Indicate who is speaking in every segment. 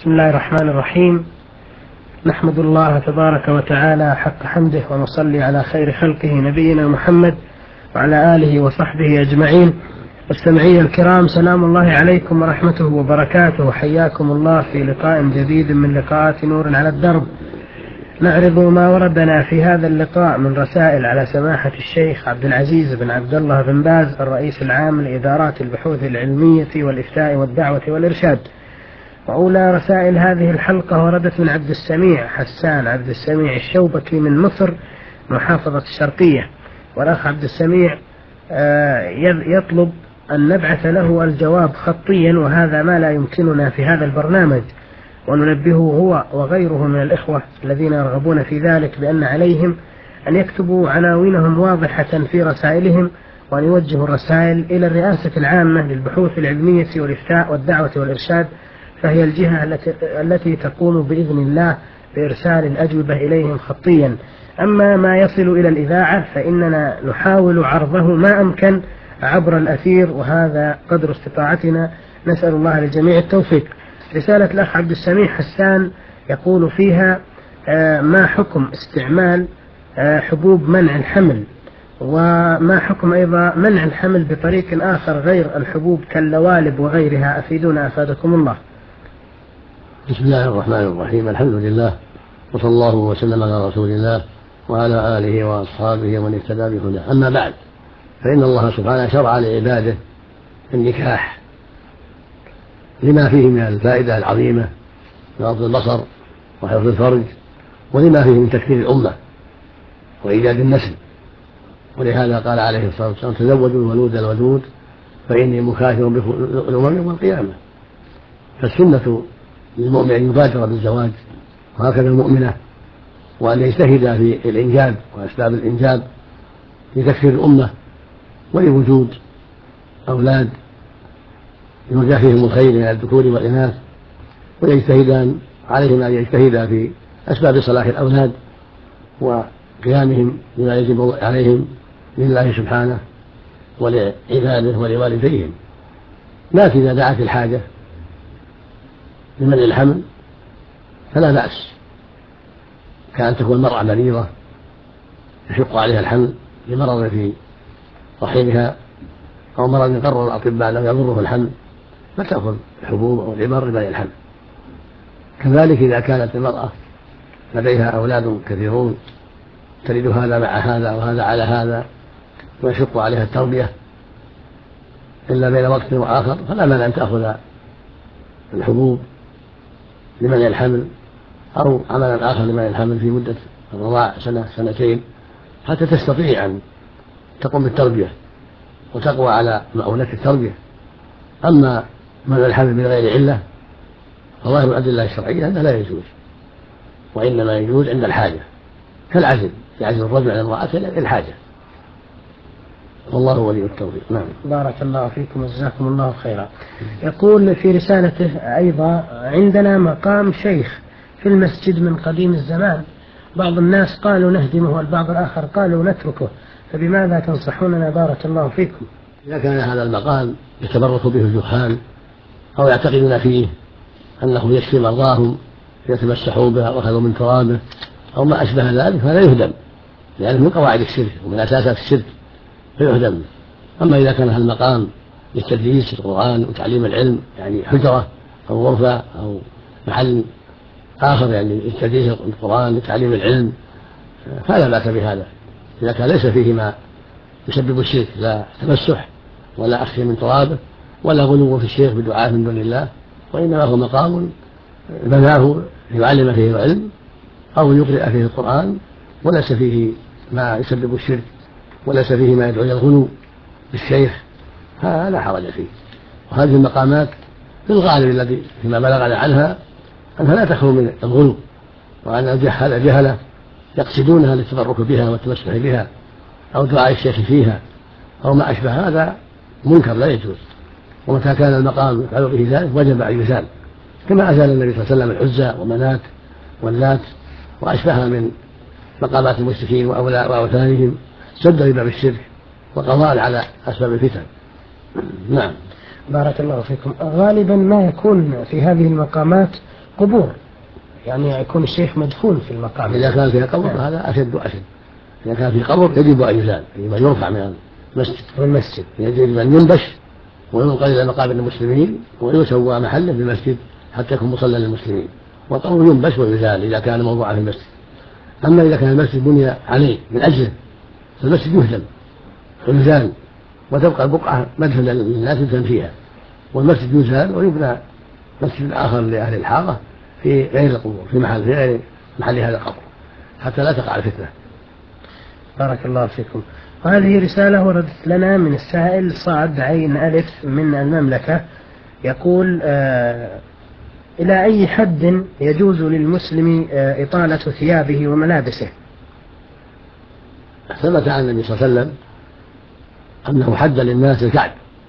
Speaker 1: بسم الله الرحمن الرحيم. نحمد الله تبارك وتعالى حق حمده ونصلي على خير خلقه نبينا محمد وعلى آله وصحبه أجمعين. مستمعي الكرام، سلام الله عليكم ورحمته وبركاته، حياكم الله في لقاء جديد من لقاءات نور على الدرب. نعرض ما وردنا في هذا اللقاء من رسائل على سماحة الشيخ عبد العزيز بن عبد الله بن باز الرئيس العام لإدارات البحوث العلمية والإفتاء والدعوة والإرشاد. وأولى رسائل هذه الحلقة وردت من عبد السميع حسان عبد السميع الشوبكي من مصر محافظة الشرقية. والأخ عبد السميع يطلب أن نبعث له الجواب خطيا، وهذا ما لا يمكننا في هذا البرنامج، وننبهه هو وغيره من الإخوة الذين يرغبون في ذلك بأن عليهم أن يكتبوا عناوينهم واضحة في رسائلهم، وأن يوجهوا الرسائل إلى الرئاسة العامة للبحوث العلمية والإفتاء والدعوة والإرشاد، فهي الجهة التي تقوم بإذن الله بإرسال الأجوبة إليهم خطيا. أما ما يصل إلى الإذاعة فإننا نحاول عرضه ما أمكن عبر الأثير، وهذا قدر استطاعتنا، نسأل الله للجميع التوفيق. رسالة الأخ عبد السميع حسان يقول فيها: ما حكم استعمال حبوب منع الحمل، وما حكم أيضا منع الحمل بطريق آخر غير الحبوب كاللوالب وغيرها؟ أفيدونا أفادكم الله.
Speaker 2: بسم الله الرحمن الرحيم. الحمد لله، وصلى الله وسلم على رسول الله وعلى آله وأصحابه ومن اهتدى بهداه. أما بعد، فإن الله سبحانه شرع لعباده النكاح لما فيه من الفائدة العظيمة من غض البصر وحفظ الفرج، ولما فيه من تكثير الأمة وإيجاد النسل. ولهذا قال عليه الصلاة والسلام: تزوجوا الولود الودود فإني مكاثر بكم الأمم يوم القيامة. فالسنة للمؤمن أن يبادر بالزواج، وهكذا المؤمنة، وأن يجتهد في الإنجاب وأسباب الإنجاب لتكثير الأمة ولوجود أولاد يرجى فيهم الخير من الذكور والإناث، ويجتهدان عليهم أن يجتهدا في أسباب صلاح الأولاد وقيامهم بما يجب عليهم لله سبحانه ولعباده ولوالديهم. لكن إذا دعت الحاجة لمنع الحمل فلا بأس، كأن تكون المرأة مريضة يشق عليها الحمل لمرض في رحمها أو مرض قرر الأطباء لم يضره الحمل، فتأخذ الحبوب أو العبر لمنع الحمل. كذلك إذا كانت المرأة لديها أولاد كثيرون تريد هذا مع هذا وهذا على هذا ويشق عليها التربية إلا بين وقت وآخر، فلا مانع أن تأخذ الحبوب لمنع الحمل أو عملا آخر لمنع الحمل في مدة الرضاع سنة سنتين، حتى تستطيع أن تقوم بالتربية وتقوى على مؤونة التربية. أما منع الحمل من غير علة فظاهر الأدلة الشرعية أنه لا يجوز، وإنما يجوز عند الحاجة، كالعزل، يعزل الرجل عن امرأة للحاجة، والله ولي التوفيق. نعم.
Speaker 1: بارك الله فيكم وجزاكم الله خيرا. يقول في رسالته أيضا: عندنا مقام شيخ في المسجد من قديم الزمان، بعض الناس قالوا نهدمه والبعض الآخر قالوا نتركه، فبماذا تنصحوننا بارك الله فيكم؟
Speaker 2: إذا كان هذا المقام يتبرك به الجهال أو يعتقدون فيه أنه يشفي مرضاهم يتمسحون به وأخذوا من ترابه أو ما أشبه ذلك فلا يهدم، لأنه من قواعد الشرك ومن أساسات الشرك فيهدم. أما إذا كان هذا المقام للتدريس القرآن وتعليم العلم، يعني حجرة أو غرفة أو محل آخر يعني للتدريس القرآن وتعليم العلم، فلا بأس بهذا إذا كان ليس فيه ما يسبب الشرك، لا تمسح ولا أخذ من ترابه ولا غلو في الشيخ بدعاء من دون الله، وإنما هو مقام بناه ليعلم فيه العلم أو يقرأ فيه القرآن، وليس فيه ما يسبب الشرك وليس فيه ما يدعو إلى الغلو بالشيخ، هذا لا حرج فيه. وهذه المقامات في الغالب الذي فيما بلغنا عنها أنها لا تخلو من الغلو، وأن الجهلة يقصدونها للتبرك بها والتمسح بها أو دعاء الشيخ فيها أو ما أشبه هذا منكر لا يجوز. ومتى كان المقام يفعل به ذلك وجب أن يزال، كما أزال النبي صلى الله عليه وسلم العزى ومنات واللات وأشبهها من مقامات المشركين وأوثانهم سدا لباب الشرك وقضاء على أسباب الفتن. نعم.
Speaker 1: بارك الله فيكم. غالبا ما يكون في هذه المقامات قبور، يعني يكون الشيخ مدفون في المقام.
Speaker 2: إذا كان فيها قبر هذا أشد وأشد. إذا كان في قبر يجب أن يزال، يجب أن يرفع من المسجد، يجب أن ينبش وينقل إلى مقابر المسلمين ويسوى محله بالمسجد حتى يكون مصلى للمسلمين، والقبر ينبش ويزال إذا كان موضوعا في المسجد. أما إذا كان المسجد بني عليه من أجله فالمسجد يهدم ويزال وتبقى البقعة مدفنا للناس يدفن فيها، والمسجد يزال ويبنى مسجد آخر لأهل الحارة في غير القبور، في غير محل هذا القبر، حتى لا تقع الفتنة.
Speaker 1: بارك الله فيكم. وهذه رسالة وردت لنا من السائل صاد عين ألف من المملكة، يقول: إلى أي حد يجوز للمسلم إطالة ثيابه وملابسه؟
Speaker 2: ثبت عن النبي صلى الله عليه وسلم أنه حد للناس الكعب،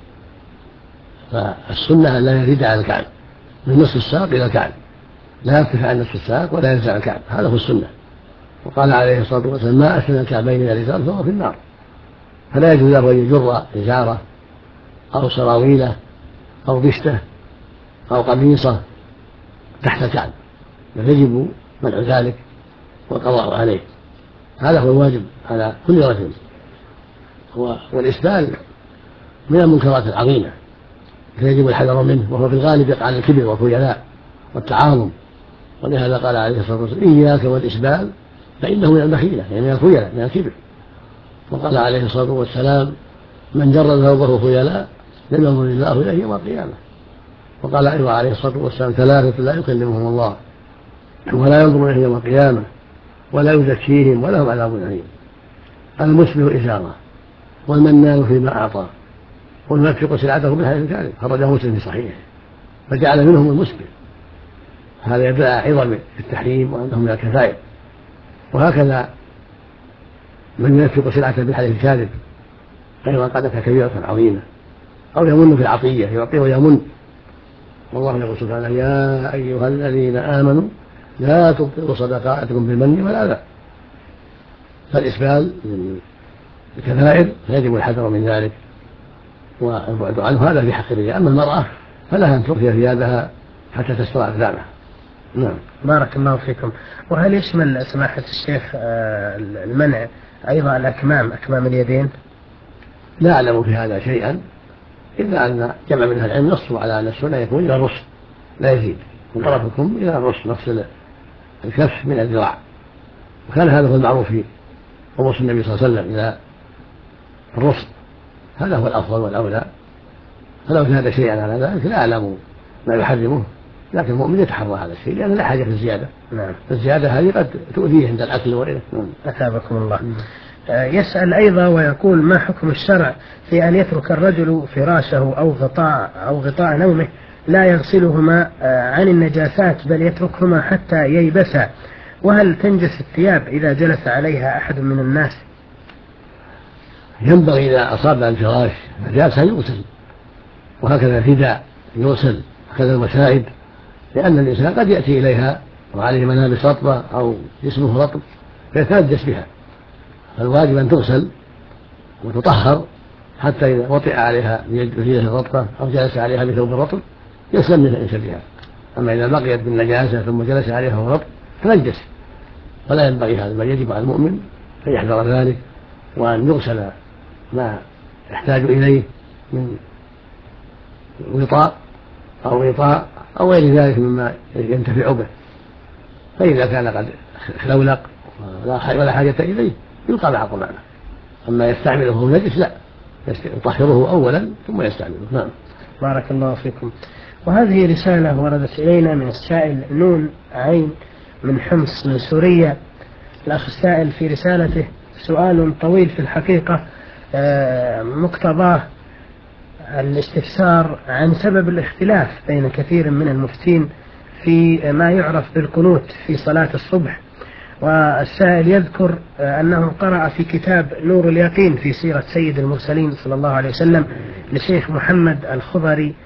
Speaker 2: فالسنة لا يزيد على الكعب من نصف الساق إلى الكعب، لا يرتفع عن نصف الساق ولا ينزع عن الكعب، هذا هو السنة. وقال عليه الصلاة والسلام: ما أسفل الكعبين إلى الإزار فهو في النار. فلا يجوز له أن يجر إزارة أو سراويله أو بشته أو قميصه تحت الكعب، بل يجب منع ذلك والقضاء عليه. هذا هو الواجب على كل رجل. والإسبال من المنكرات العظيمة فيجب الحذر منه، وهو في الغالب يقع عن الكبر والخيلاء والتعاظم، ولهذا قال عليه الصلاة والسلام: إياك والإسبال فإنه من المخيلة، يعني من الخيلاء، من الكبر. وقال عليه الصلاة والسلام: من جر ثوبه خيلاء لم ينظر الله إليه يوم القيامة. وقال أيضا عليه الصلاة والسلام: ثلاثة لا يكلمهم الله ولا ينظر إليهم يوم القيامة ولا يزكيهم ولهم عذاب أليم: المسبل إزارة، والمنان فيما أعطى، والمنفق سلعته بالحديث الكاذب. خرجه مسلم في صحيحه، فجعل منهم المسبل. هذا يدل على عظم التحريم وأنه من الكفائر. وهكذا من ينفق سلعته بالحديث الكاذب أيضا قد أتى كبيرة عظيمة. أو يمن في العطية، يعطيه ويمن، والله يقول سبحانه: يا أيها الذين آمنوا لا تبطلوا صدقاتكم بالمن والأذى. فالإسبال من الكبائر فيجب الحذر من ذلك والبعد عنه، هذا في حق الرجال. أما المرأة فلها أن ترخي ثيابها حتى تستر أقدامها. نعم.
Speaker 1: بارك الله فيكم. وهل يشمل سماحة الشيخ المنع أيضا الأكمام، أكمام اليدين؟
Speaker 2: لا أعلم في هذا شيئا، إلا أن جمع من العلم نصوا على أن السنة يكون إلى الرسل لا يزيد، من طرف الكم إلى الرسل، نص الكف من الذراع. وكان هذا هو المعروف في وصف النبي صلى الله عليه وسلم إلى الرسل، هذا هو الأفضل والأولى. فلو زاد شيئا على ذلك لا أعلم ما يحرمه، لكن المؤمن يتحرى هذا الشيء لأن لا حاجة في الزيادة.
Speaker 1: نعم.
Speaker 2: الزيادة هذه قد تؤذيه عند الأكل وغيره.
Speaker 1: أثابكم الله. يسأل أيضا ويقول: ما حكم الشرع في أن يترك الرجل فراشه أو غطاء نومه لا يغسلهما عن النجاسات، بل يتركهما حتى ييبسا؟ وهل تنجس الثياب إذا جلس عليها أحد من الناس؟
Speaker 2: ينبغي إذا أصاب الفراش نجاسة يغسل، وهكذا الرداء يغسل، هكذا المساعد، لأن الإنسان قد يأتي إليها وعليه ملابس رطبة أو جسمه رطب فيتنجس بها، فالواجب أن تغسل وتطهر حتى إذا وطئ عليها بيده رطبة أو جلس عليها بثوب رطب يسلم من شرها. أما إذا بقيت بالنجاسة ثم جلس عليها رطب فنجس، فلا ينبغي هذا، بل يجب على المؤمن أن يحذر ذلك وأن يغسل ما يحتاج إليه من غطاء أو غير ذلك مما ينتفع به. فإذا كان قد خلولق ولا حاجة إليه يلقى مع القمامة. أما يستعمله نجس لا، يطهره أولا ثم يستعمله. نعم.
Speaker 1: بارك الله فيكم. وهذه رسالة وردت إلينا من السائل نون عين من حمص من سوريا. الأخ السائل في رسالته سؤال طويل في الحقيقة، مقتضاه الاستفسار عن سبب الاختلاف بين كثير من المفتين في ما يعرف بالقنوت في صلاة الصبح. والسائل يذكر أنه قرأ في كتاب نور اليقين في سيرة سيد المرسلين صلى الله عليه وسلم لشيخ محمد الخضري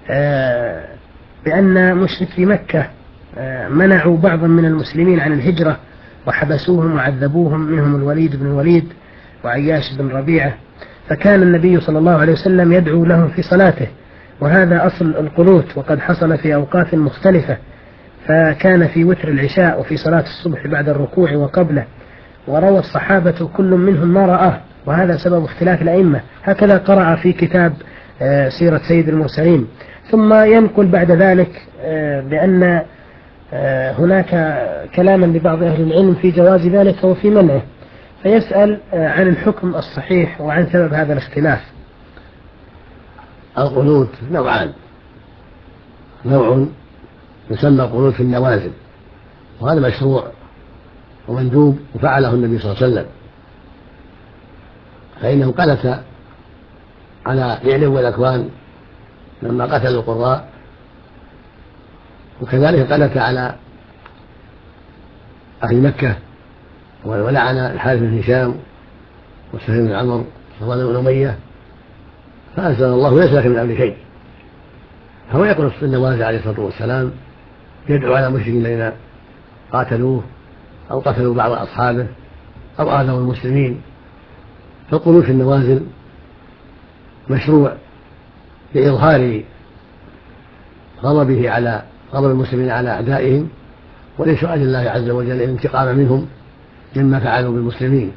Speaker 1: بأن مشركي مكة منعوا بعضا من المسلمين عن الهجرة وحبسوهم وعذبوهم، منهم الوليد بن الوليد وعياش بن ربيعة، فكان النبي صلى الله عليه وسلم يدعو لهم في صلاته، وهذا أصل القنوت وقد حصل في أوقات مختلفة. فكان في وتر العشاء وفي صلاة الصبح بعد الركوع وقبله، وروى الصحابة كل منهم ما رآه، وهذا سبب اختلاف الأئمة. هكذا قرأ في كتاب سيرة سيد المرسلين. ثم ينقل بعد ذلك بأن هناك كلاما لبعض أهل العلم في جواز ذلك وفي منعه، فيسأل عن الحكم الصحيح وعن سبب هذا الاختلاف.
Speaker 2: القنوت نوعان: نوع يسمى قنوت في النوازل، وهذا مشروع ومندوب وفعله النبي صلى الله عليه وسلم، فإنه قنت على فعل والأكوان لما قتلوا القراء، وكذلك قنت على أهل مكة ولعن الحارث بن هشام وسهيل بن عمرو وصفوان بن أمية، فأنزل الله: ليس لك من أمر شيء. فهو يقنط في النوازل عليه الصلاة والسلام، يدعو على المشركين الذين قاتلوه أو قتلوا بعض أصحابه أو آذوا المسلمين. فالقنوت في النوازل مشروع لإظهار غضب المسلمين على أعدائهم ولسؤال الله عز وجل الانتقام منهم مما فعلوا بالمسلمين.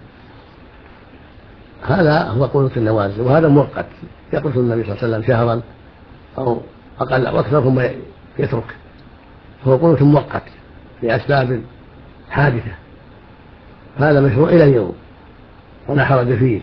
Speaker 2: هذا هو قنوت النوازل، وهذا مؤقت، يقنط النبي صلى الله عليه وسلم شهرا أو أقل أو أكثر ثم يترك، فهو قنوت مؤقت لأسباب حادثة. هذا مشروع إلى اليوم ولا حرج فيه،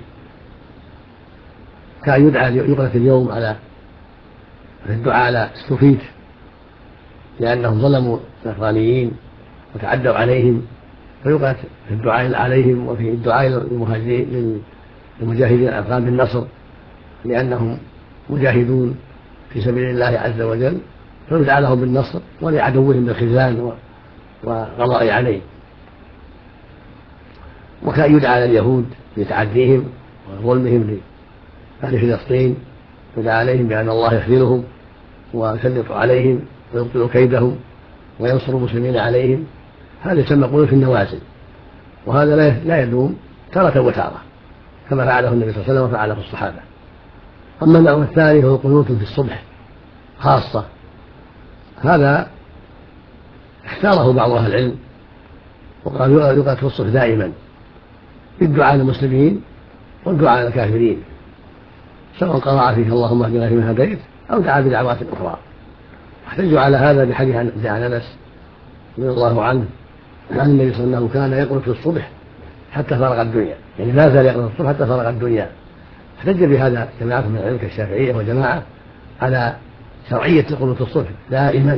Speaker 2: كان يقنط اليوم على الدعاء على السفيت لأنهم ظلموا النصرانيين وتعدوا عليهم، فيقنط في الدعاء عليهم وفي الدعاء للمجاهدين الأفغان بالنصر لأنهم مجاهدون في سبيل الله عز وجل، فيدعى لهم بالنصر ولعدوهم بالخذلان والقضاء عليهم. وكان يدعى على اليهود لتعديهم وظلمهم لأهل فلسطين، يدعى عليهم بأن الله يخذلهم ويسلط عليهم ويبطل كيدهم وينصر المسلمين عليهم. هذا يسمى قنوت في النوازل، وهذا لا يدوم، تارة وتارة، كما فعله النبي صلى الله عليه وسلم وفعله الصحابة. أما النوع الثاني هو قنوت في الصبح خاصة، هذا اختاره بعض أهل العلم وقال يقنط في الصبح دائما بالدعاء للمسلمين والدعاء للكافرين، سواء قرأ فيه اللهم اهدنا فيمن هديت أو دعا بدعوات أخرى. احتجوا على هذا بحديث عن أنس رضي الله عنه عن النبي صلى الله عليه وسلم كان يقنط في الصبح حتى فرغ الدنيا، يعني ما زال يقنط في الصبح حتى فرغ الدنيا. احتج بهذا جماعة من العلم كالشافعية وجماعة على شرعية القنوت في الصبح دائما،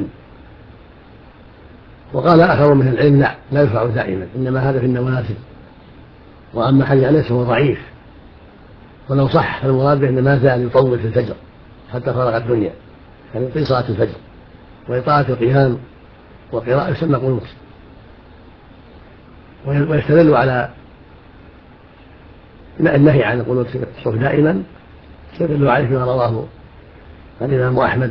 Speaker 2: وقال آخر من العلم لا يفعل دائما، إنما هذا في النوازل. وأما حديث أنس فهو ضعيف، ولو صح فالمراد به أن ما زال يطول في الفجر حتى فرغ الدنيا، يعني يطيل صلاة الفجر وإطالة القيام والقراءة يسمى قنوت. ويستدل على النهي عن القنوت في الصبح دائما، يستدل عليه فيما رواه الإمام أحمد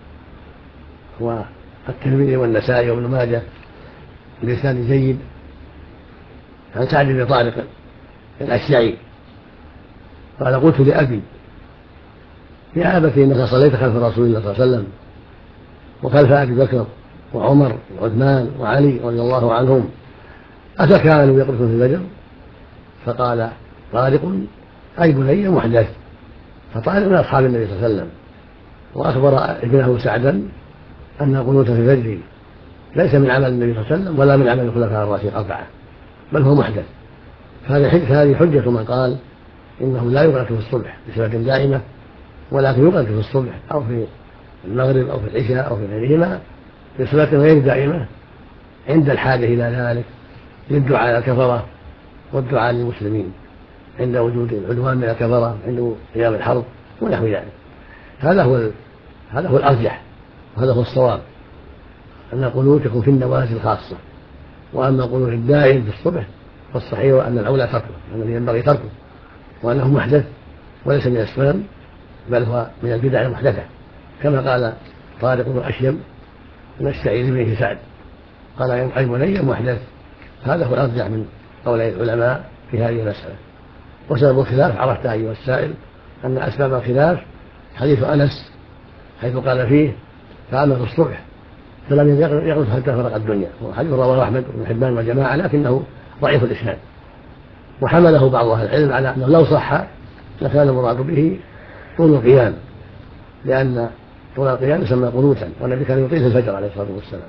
Speaker 2: والترمذي والنسائي وابن ماجه بلسان جيد عن سعد بن طارق الأشجعي قال: قلت لأبي: يا أبت إنك صليت خلف رسول الله صلى الله عليه وسلم وخلف أبي بكر وعمر وعثمان وعلي رضي الله عنهم، أتكانوا يقنطون في الفجر؟ فقال: طارق أي بني محدث. فطارق من أصحاب النبي صلى الله عليه وسلم، وأخبر ابنه سعدا أن القنوت في الفجر ليس من عمل النبي صلى الله عليه وسلم ولا من عمل الخلفاء الراشدين الأربعة، بل هو محدث. فهذه حجة من قال إنه لا يقنط في الصبح بصفة دائمة، ولكن يقنط في الصبح أو في المغرب أو في العشاء أو في غيرهما بصفة غير دائمة عند الحاجة إلى ذلك، للدعاء على الكفرة والدعاء للمسلمين عند وجود العدوان من الكفرة، عند قيام الحرب ونحو ذلك. هذا هو الأرجح وهذا هو الصواب، أن القنوت يكون في النوازل خاصة. وأما القنوت الدائم في الصبح فالصحيح أن الأولى تركه، الذي ينبغي تركه، وأنه محدث وليس من السنن بل هو من البدع المحدثة، كما قال طارق بن أشيم من الشعير بن سعد قال: أي بني محدث. هذا هو الأرجح من قولي العلماء في هذه المسألة. وسبب الخلاف عرفت أيها السائل أن أسباب الخلاف حديث أنس حيث قال فيه: فأما في الصبح فلم يغلط حتى فرق الدنيا. وحديث رواه أحمد بن حبان والجماعة لكنه ضعيف الإسناد، وحمله بعض أهل العلم على أنه لو صح لكان المراد به طول القيام، لأن طول القيام يسمى قنوتا، والنبي كان يطيل الفجر عليه الصلاة والسلام.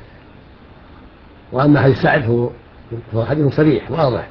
Speaker 2: وأما حديث سعد فهو حديث صريح واضح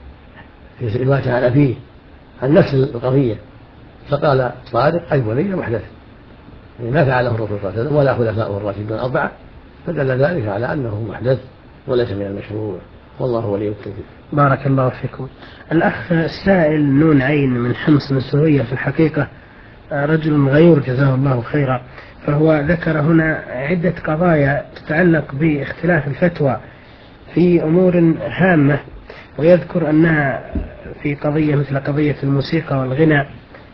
Speaker 2: في رواية على فيه عن نفس القضية، فقال صادق أي ولي محدث، يعني ما فعله الرسول صلى الله عليه وسلم ولا خلفاؤه الراشدون الأربعة، فدل ذلك على أنه محدث وليس من المشروع، والله ولي التوفيق.
Speaker 1: بارك الله فيكم. الأخ السائل نون عين من حمص من سوريا في الحقيقة رجل غيور جزاه الله خيرا، فهو ذكر هنا عدة قضايا تتعلق باختلاف الفتوى في أمور هامة، ويذكر أنها في قضية مثل قضية الموسيقى والغنى،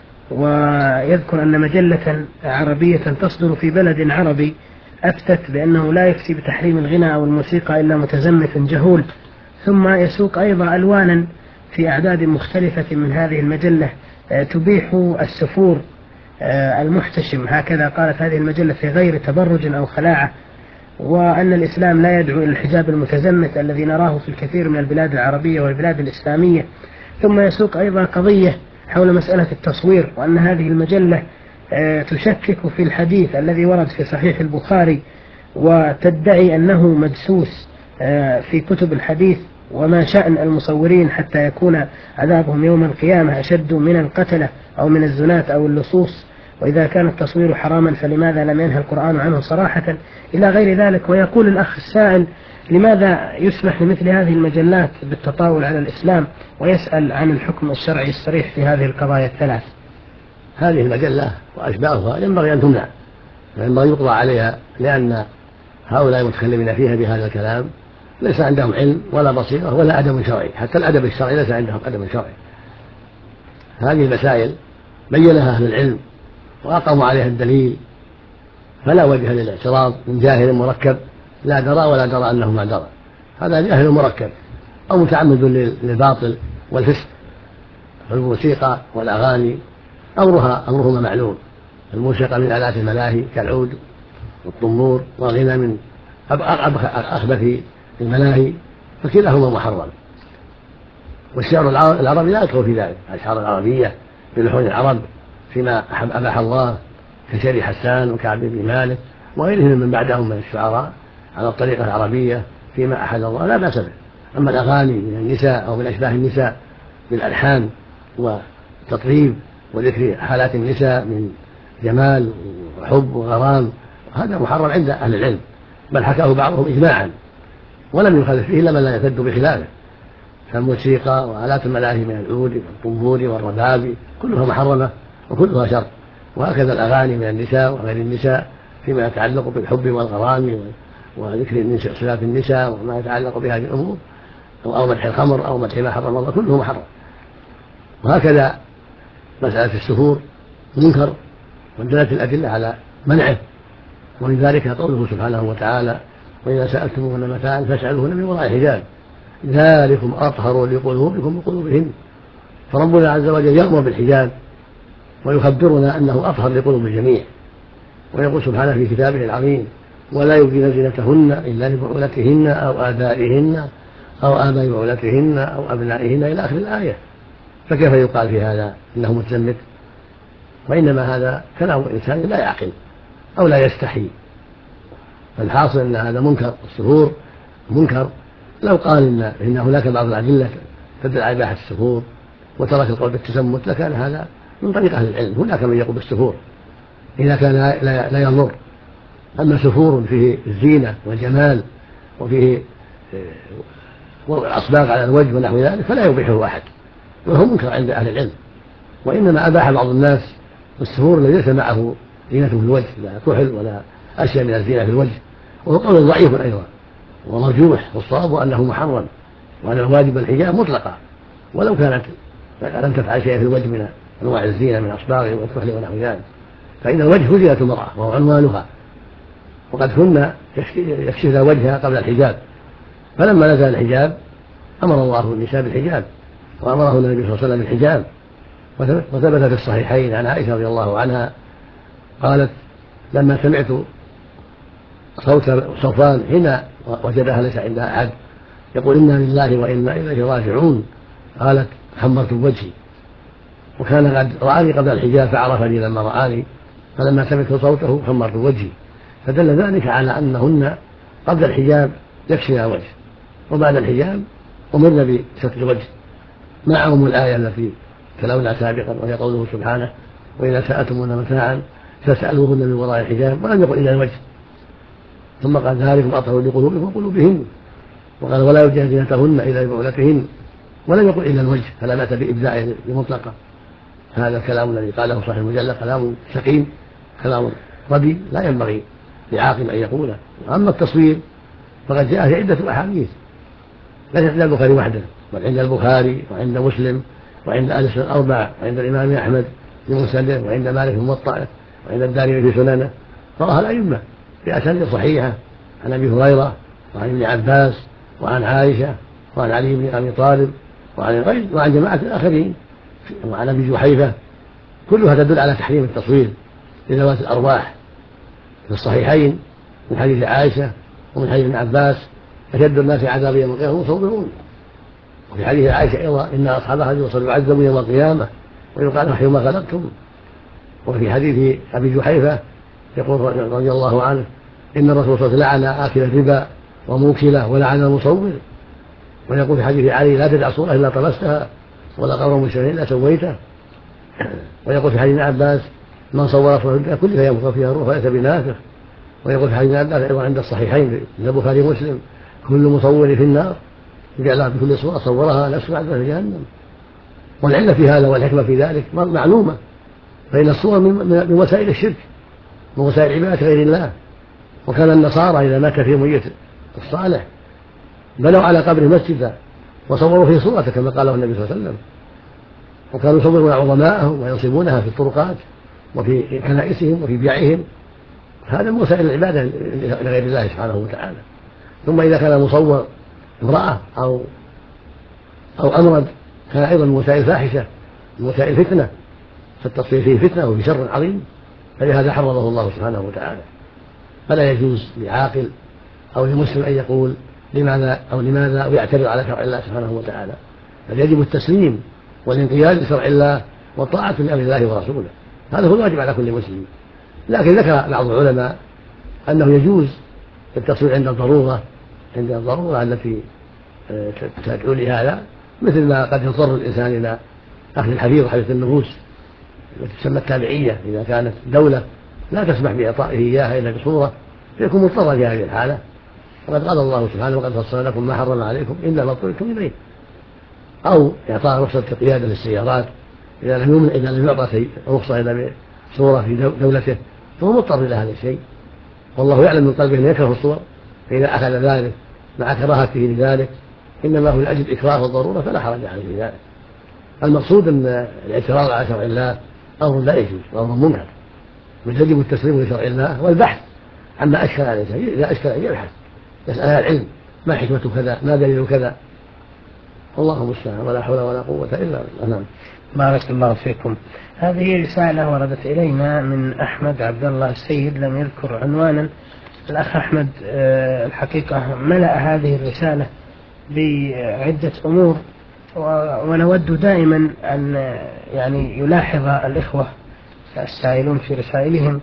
Speaker 1: ويذكر أن مجلة عربية تصدر في بلد عربي أفتت بأنه لا يفتي بتحريم الغنى أو الموسيقى إلا متزمت جهول، ثم يسوق أيضا ألوانا في أعداد مختلفة من هذه المجلة تبيح السفور المحتشم، هكذا قالت هذه المجلة، في غير تبرج أو خلاعة، وأن الإسلام لا يدعو إلى الحجاب المتزمت الذي نراه في الكثير من البلاد العربية والبلاد الإسلامية. ثم يسوق أيضا قضية حول مسألة التصوير، وأن هذه المجلة تشكك في الحديث الذي ورد في صحيح البخاري، وتدعي أنه مدسوس في كتب الحديث، وما شأن المصورين حتى يكون عذابهم يوم القيامة أشد من القتلة أو من الزناة أو اللصوص، وإذا كان التصوير حراما فلماذا لم ينهى القرآن عنه صراحة، إلى غير ذلك. ويقول الأخ السائل لماذا يسمح لمثل هذه المجلات بالتطاول على الإسلام، ويسأل عن الحكم الشرعي الصريح في هذه القضايا الثلاث.
Speaker 2: هذه المجلة وأشباهها ينبغي أن تمنع وينبغي يقضى عليها، لأن هؤلاء المتكلمين فيها بهذا الكلام ليس عندهم علم ولا بصيرة ولا أدب شرعي، حتى الأدب الشرعي ليس عندهم أدب شرعي. هذه المسائل بينها أهل العلم وأقاموا عليها الدليل، فلا وجه للاعتراض من جاهل مركب لا درى ولا درى أنه ما درى، هذا جاهل مركب أو متعمد للباطل والفسق. الموسيقى والأغاني أمرهما معلوم، الموسيقى من آلات الملاهي كالعود والطنبور، والغنى من أخبث الملاهي، فكلاهما محرم. والشعر العربي لا يدخل في ذلك، الأشعار العربية بلحون العرب فيما أباح الله كشعر حسان وكعب بن مالك وغيرهم من بعدهم من الشعراء على الطريقة العربية فيما أحل الله لا بأس به. أما الأغاني من النساء أو من أشباه النساء بالألحان وتطريب وذكر حالات النساء من جمال وحب وغرام، هذا محرم عند أهل العلم، بل حكاه بعضهم إجماعا ولم يخالف فيه إلا من لا يعتد بخلافه. فالموسيقى وآلات الملاهي من العود والطنبور والرباب كلها محرمة وكلها شر، وهكذا الأغاني من النساء وغير النساء فيما يتعلق بالحب والغرام وذكر صفات النساء وما يتعلق بهذه الأمور، أو مدح الخمر أو مدح ما حرم الله، كله محرم. وهكذا مسألة السفور منكر، ودلت الأدلة على منعه، ومن ذلك قوله سبحانه وتعالى: وإذا سألتموهن متاعا فاسألوهن من وراء حجاب ذلكم أطهر لقلوبكم وقلوبهن. فربنا عز وجل يأمر بالحجاب ويخبرنا أنه أطهر لقلوب الجميع، ويقول سبحانه في كتابه العظيم: ولا يبدين زينتهن إلا لبعولتهن أو آبائهن أو آباء بعولتهن أو أبنائهن إلى آخر الآية. فكيف يقال في هذا إنه متزمت؟ وإنما هذا كلام إنسان لا يعقل أو لا يستحي. فالحاصل أن هذا منكر، السفور منكر. لو قال إن هناك بعض الأدلة تدل على إباحة السفور وترك القول بالتزمت لكان هذا من طريق أهل العلم. هناك من يقول بالسفور إذا كان لا يضر، أما سفور فيه الزينة والجمال وفيه وضع الأصباغ على الوجه ونحو ذلك فلا يبيحه أحد، وهو منكر عند أهل العلم. وإنما أباح بعض الناس السفور الذي ليس معه زينة في الوجه، لا كحل ولا أشياء من الزينة في الوجه، وهو قول ضعيف أيضا ومرجوح، والصواب أنه محرم وأن الواجب الحجاب مطلقا، ولو كانت لم تفعل شيئا في الوجه من أنواع الزينة من أصباغه والكحل ونحو ذلك، فإن الوجه زينة المرأة وهو عنوانها، وقد كنا يكشفن وجهها قبل الحجاب، فلما نزل الحجاب أمر الله النساء بالحجاب وأمره النبي صلى الله عليه وسلم بالحجاب. وثبت في الصحيحين عن عائشة رضي الله عنها قالت: لما سمعت صوت صفوان حين وجدها ليس عندها أحد يقول إنا لله وإنا إليه راجعون، قالت حمرت وجهي، وكان قد رآني قبل الحجاب فعرفني لما رآني، فلما سمعت صوته حمرت وجهي، فدل ذلك على أنهن قبل الحجاب يكشفن الوجه، وبعد الحجاب أمرن بستر الوجه، معهم الآية التي تلونا سابقا وهي قوله سبحانه وإذا سألتمون متاعا فاسألوهن من وراء الحجاب، ولم يقل إلا الوجه، ثم قال ذلكم أطهر لقلوبكم وقلوبهن، وقال ولا يبدين زينتهن إلا لبعولتهن، ولم يقل إلا الوجه، فلا بأس بإبداعه بمطلقة. هذا الكلام الذي قاله صاحب المجلة كلام سقيم، كلام ردي لا ينبغي لعاقل أن يقوله. أما التصوير فقد جاء في عدة أحاديث ليست عند البخاري وحده، بل عند البخاري وعند مسلم وعند أهل السنن الأربعة وعند الإمام أحمد في مسنده وعند مالك في موطئه وعند الدارمي في سننه، رواها الأئمة بأسانيد صحيحة عن أبي هريرة وعن ابن عباس وعن عائشة وعن علي بن أبي طالب وعن جماعة آخرين وعن أبي جحيفة، كلها تدل على تحريم التصوير لذوات الأرواح. في الصحيحين من حديث عائشة ومن حديث ابن عباس أشد الناس عذابا يوم القيامة المصورون، وفي حديث عائشة أيضا إن أصحاب هذه الوصول يعذبون يوم القيامة ويقال أحيوا ما خلقتم. وفي حديث أبي جحيفة يقول رضي الله عنه إن الرسول صلى الله عليه وسلم لعن آكل الربا وموكله ولعن المصور. ويقول في حديث علي لا تدع صورة إلا طمستها ولا قبر مشرف إلا سويته. ويقول في حديث عباس من صور صورة الدنيا كلها ينفخ فيها الروح وليس بنافخ. ويقول في حديث عباس أيضا عند الصحيحين عند البخاري ومسلم كل مصور في النار يجعل بكل صورة صورها نفس بعد في جهنم. والعلة في هذا والحكمة في ذلك معلومة، فإن الصور من وسائل الشرك من وسائل عبادة غير الله. وكان النصارى إذا مات في ميت الصالح بنوا على قبره مسجدا وصوروا فيه صورته كما قاله النبي صلى الله عليه وسلم، وكانوا يصورون عظماءهم وينصبونها في الطرقات وفي كنائسهم وفي بيعهم. هذا من وسائل العبادة لغير الله سبحانه وتعالى. ثم إذا كان مصور امرأة أو أمرض كان أيضا من وسائل فاحشة من وسائل فتنة، فالتصوير فيه فتنة وفي شر عظيم، فلهذا حرمه الله سبحانه وتعالى. فلا يجوز لعاقل أو لمسلم أن يقول لماذا أو يعترض على شرع الله سبحانه وتعالى، بل يجب التسليم والانقياد لشرع الله والطاعة لأمر الله ورسوله، هذا هو الواجب على كل مسلم. لكن ذكر بعض العلماء أنه يجوز التصوير عند الضرورة التي تدعو لهذا، مثل ما قد يضطر الإنسان إلى أخذ الحفيظ حديث النفوس التي تسمى التابعية، إذا كانت دولة لا تسمح بإعطائه إياها إلا بصورة فيكون مضطرا في هذه الحالة. وقد قال الله سبحانه وقد فصل لكم ما حرم عليكم إلا ما اضطررتم إليه. أو إعطاء رخصة القيادة للسيارات إذا لم يعطى رخصة إلا بصورة في دولته فهو مضطر إلى هذا الشيء، والله يعلم من قلبه أن يكره الصور، فإذا أخذ ذلك مع كراهته لذلك إنما هو لأجل إكراه والضرورة فلا حرج عليه في ذلك. المقصود أن الاعتراض على شرع الله أمر لا يجوز وأمر منكر، يجب التسليم لشرع الله والبحث عما أشكل عليه. إذا أشكل عليه يبحث يسأل أهل العلم ما حكمة كذا ما دليل كذا، والله المستعان ولا حول ولا قوة إلا بالله. نعم.
Speaker 1: بارك الله فيكم. هذه رسالة وردت إلينا من أحمد عبد الله السيد، لم يذكر عنوانا. الأخ أحمد الحقيقة ملأ هذه الرسالة بعدة أمور، ونود دائما أن يعني يلاحظ الإخوة السائلون في رسائلهم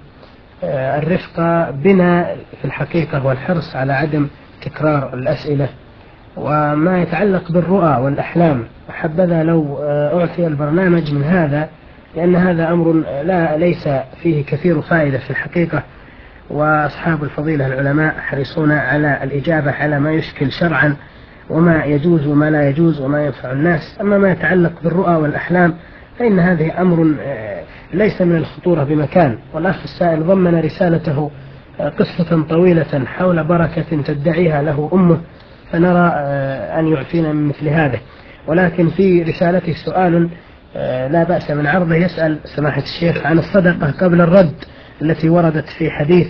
Speaker 1: الرفق بنا في الحقيقة والحرص على عدم تكرار الأسئلة وما يتعلق بالرؤى والأحلام. حبذا لو أعطي البرنامج من هذا، لأن هذا أمر ليس فيه كثير فائدة في الحقيقة، وأصحاب الفضيلة العلماء حريصون على الإجابة على ما يشكل شرعا وما يجوز وما لا يجوز وما ينفع الناس. أما ما يتعلق بالرؤى والأحلام فإن هذه أمر ليس من الخطورة بمكان. والأخ السائل ضمن رسالته قصة طويلة حول بركة تدعيها له أمه، فنرى أن يعفينا من مثل هذا. ولكن في رسالته سؤال لا بأس من عرضه، يسأل سماحة الشيخ عن الصدقة قبل الرد التي وردت في حديث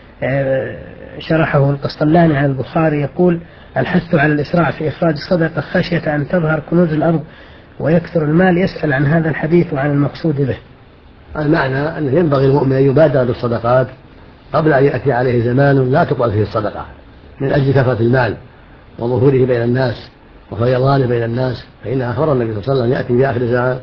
Speaker 1: شرحه القسطلاني عن البخاري، يقول الحث على الإسراع في إخراج الصدقة خشية أن تظهر كنوز الأرض ويكثر المال. يسأل عن هذا الحديث وعن المقصود به.
Speaker 2: المعنى أنه ينبغي المؤمن أن يبادر بالصدقات قبل أن يأتي عليه زمان لا تقبل فيه الصدقة من أجل كثرة المال وظهوره بين الناس وفيضانه بين الناس، فإن أخبر النبي صلى الله عليه وسلم يأتي في آخر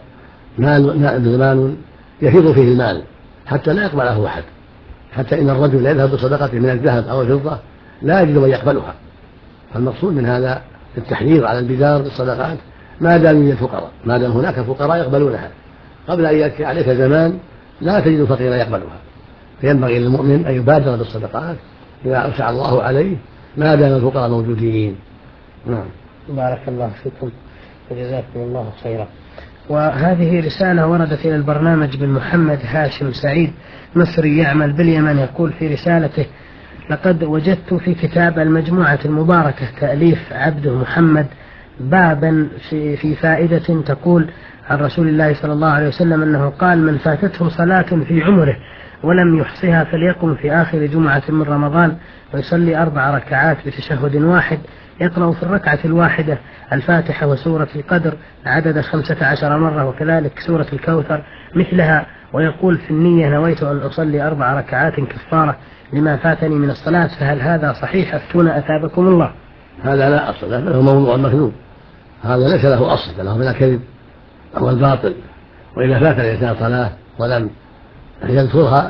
Speaker 2: زمان يفيض فيه المال حتى لا يقبله أحد، حتى إن الرجل يذهب بصدقته من الذهب أو الفضة لا يجد من يقبلها. فالمقصود من هذا التحريض على البدار بالصدقات ما دام من الفقراء، ما دام هناك فقراء يقبلونها، قبل أن يأتي عليك زمان لا تجد فقيرا يقبلها. فينبغي للمؤمن أن يبادر بالصدقات إذا أوسع الله عليه ما دام الفقراء موجودين. نعم.
Speaker 1: بارك الله فيكم وجزاكم الله خيرا. وهذه رسالة وردت إلى البرنامج من محمد هاشم سعيد مصري يعمل باليمن، يقول في رسالته: لقد وجدت في كتاب المجموعة المباركة تأليف عبده محمد بابا في فائدة تقول عن رسول الله صلى الله عليه وسلم أنه قال: من فاتته صلاة في عمره ولم يحصها فليقم في آخر جمعة من رمضان ويصلي 4 ركعات بتشهد واحد، يقرأ في الركعة الواحدة الفاتحة وسورة القدر عدد 15 مرة، وكذلك سورة الكوثر مثلها، ويقول في النية: نويت أن أصلي 4 ركعات كفارة لما فاتني من الصلاة، فهل هذا صحيح؟ أفتونا أثابكم الله.
Speaker 2: هذا لا أصل له، موضوع مكذوب، هذا ليس له أصل، له من الكذب أو الباطل. وإذا فات الإنسان صلاة ولم يذكرها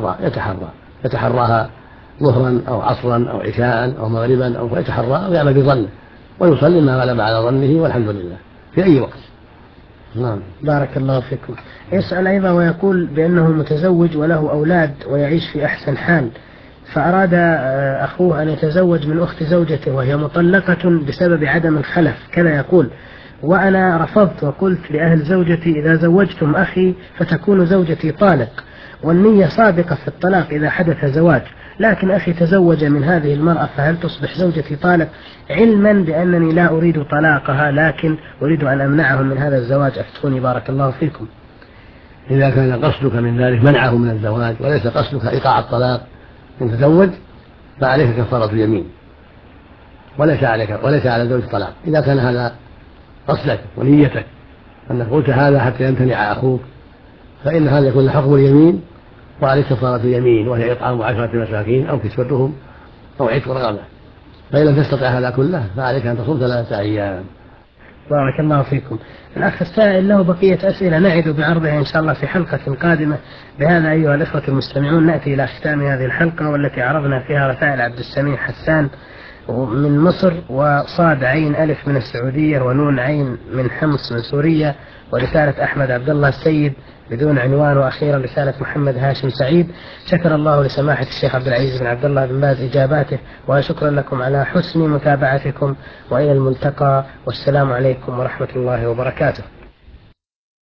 Speaker 2: يتحراها ظهرا أو عصرا أو عشاء أو مغربا أو يتحرى أو يعمل بظنه ويصلي ما غلب على ظنه والحمد لله في أي وقت. نعم.
Speaker 1: بارك الله فيكم. يسأل أيضا ويقول بأنه متزوج وله أولاد ويعيش في أحسن حال، فأراد أخوه أن يتزوج من أخت زوجته وهي مطلقة بسبب عدم الخلف كذا يقول، وأنا رفضت وقلت لأهل زوجتي: إذا زوجتم أخي فتكون زوجتي طالق، والنية صادقة في الطلاق إذا حدث زواج، لكن أخي تزوج من هذه المرأة، فهل تصبح زوجتي طالق؟ علما بأنني لا أريد طلاقها لكن أريد أن أمنعهم من هذا الزواج، أفتوني بارك الله فيكم.
Speaker 2: إذا كان قصدك من ذلك منعه من الزواج وليس قصدك إيقاع الطلاق إن تزوج فعليك كفارة يمين وليس على زوج الطلاق. إذا كان هذا قصدك ونيتك أنك قلت هذا حتى يمتنع أخوك فإن هذا يكون حكم اليمين وعليك كفارة يمين، وهي إطعام 10 مساكين أو كسوتهم أو عتق رقبة. فإن لم تستطع هذا كله فعليك أن تصوم 3 أيام.
Speaker 1: بارك الله فيكم. الأخ السائل له بقية أسئلة نعد بعرضها إن شاء الله في حلقة قادمة. بهذا أيها الإخوة المستمعون نأتي إلى ختام هذه الحلقة والتي عرضنا فيها رسائل عبد السميع حسان من مصر، وصاد عين ألف من السعودية، ونون عين من حمص من سوريا، ورسالة أحمد عبد الله السيد بدون عنوان، وأخيرا رسالة محمد هاشم سعيد. شكر الله لسماحة الشيخ عبد العزيز بن عبد الله بن باز إجاباته، وشكرا لكم على حسن متابعتكم، وإلى الملتقى، والسلام عليكم ورحمة الله وبركاته.